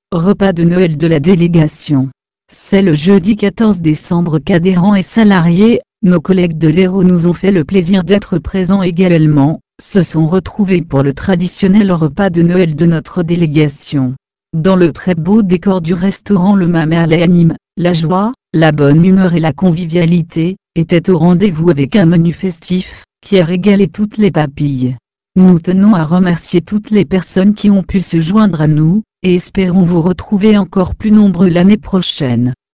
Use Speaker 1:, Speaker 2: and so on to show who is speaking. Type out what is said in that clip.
Speaker 1: Repas de Noël de la délégation. C'est le jeudi 14 décembre qu'adhérents et salariés, nos collègues de l'Hérault nous ont fait le plaisir d'être présents également, se sont retrouvés pour le traditionnel repas de Noël de notre délégation. Dans le très beau décor du restaurant Le Mamerlet à Nîmes, la joie, la bonne humeur et la convivialité étaient au rendez-vous avec un menu festif qui a régalé toutes les papilles. Nous tenons à remercier toutes les personnes qui ont pu se joindre à nous, et espérons vous retrouver encore plus nombreux l'année prochaine.